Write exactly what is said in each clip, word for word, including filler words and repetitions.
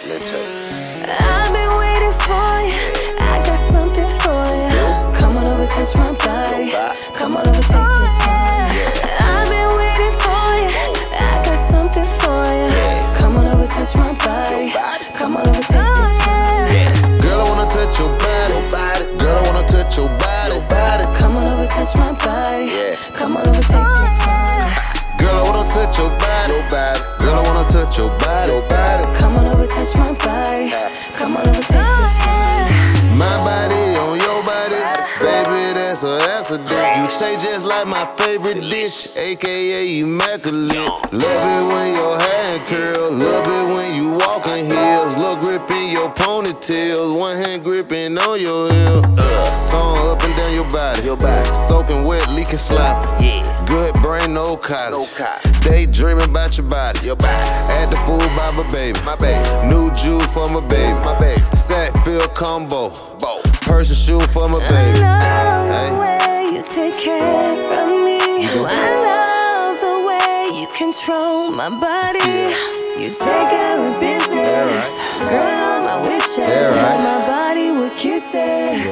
Let me tell you. I've been waiting for you. I got something for you. Come on over, touch my body. Come on over, take this from me. I've been waiting for you. I got something for you. Come on over, touch my body. Come on over, take this from me. Girl, I wanna touch your body. Girl, I wanna touch your body. Come on over, touch my body. Come on over, take this from me. Girl, I wanna touch your body. Girl, I wanna touch your body. Come on over, touch my body. Come on over, take this from me. My body on your body, baby, that's a accident. You taste just like my favorite dish, aka immaculate. Love it when your hair curl, love it when you walk in heels. Look grip in your ponytails, one hand gripping on your heel. Uh, tongue up and down your body, your body, soaking wet, leaking sloppy. Yeah, good brain, no cottage. No daydreaming about your body, your body. Add the food by my baby, my baby. New jewel for my baby, my baby. Sack feel combo, Persian shoe for my baby. I love hey. the way you take care of me. I love the way you control my body. Yeah. You take care of business, right. Girl, my wishes, right. My body with kisses.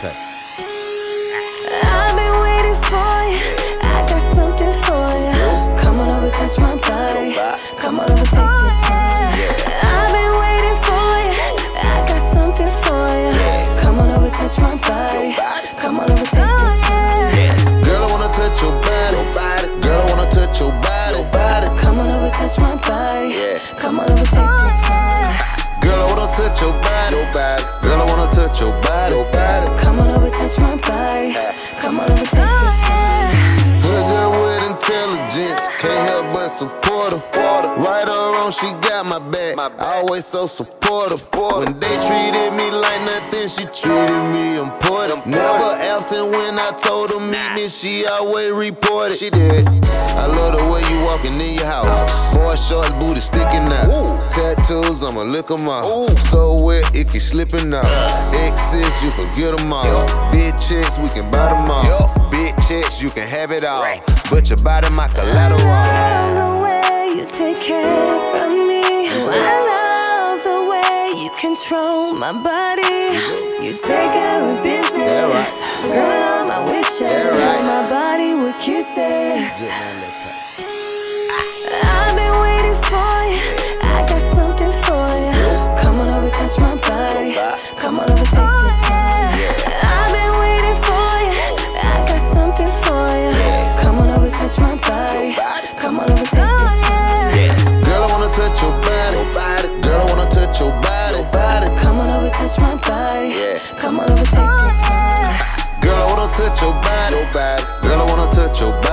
I've been waiting for you. I got something for you. Come on over, touch my body. Come on over, take this from me. I've been waiting for you. I got something for you. Come on over, touch my body. Come on over, take this from me. Girl, I wanna touch your body. Girl, I wanna touch your body. Come on over, touch my body. Come on over, take this from me. Girl, I wanna touch your body. Girl, I wanna touch your body. Come on over, touch my body. Come on over, take this from me. Good girl with intelligence, can't help but support her. Right or wrong, she got my back. Always so supportive. When they treated me like nothing, she treated me important. Never absent when I told her meet me, she always reported. She did. I love the way you walking in your house. Boy shorts, booty sticking out. Tattoos, I'ma lick them out. So wet, it keep slipping out. Exes, you can get them all. Big chicks, we can buy them all. Big chicks, you can have it all. But your body, my collateral. I love the way you take care of me. I love the way you control my body. You take care of business, girl, my wishes, my body with kisses. I've been waiting for you. I got something for you. Come on over, touch my body. Come on over, take this from me. I've been waiting for you. I got something for you. Come on over, touch my body. Come on over, take this from me. Girl, I wanna touch your body. Girl, I wanna touch your body. Come on over, touch my body. Come on over, take this from me. Girl, I wanna touch your body. Girl, I wanna touch your body.